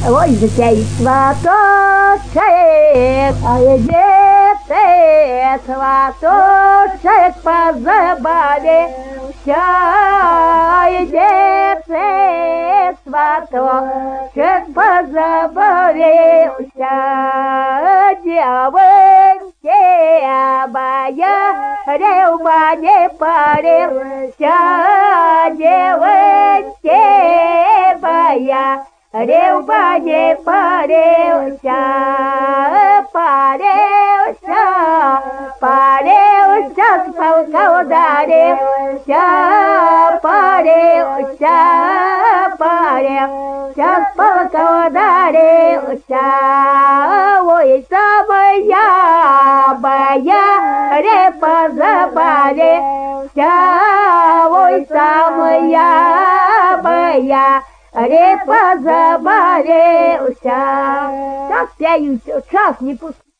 ой, затяет сваточек, а где-то сваточек позабавился, где-то сваточек позабавился, девоньки обая, ревба не парился, девоньки обая, ревба не парился, парился, парился, с полка ударился, парился, парился, с полка ударился, ой, самая моя репа забавился, ой, самая моя репа забавился. Так пяют, час не пускай.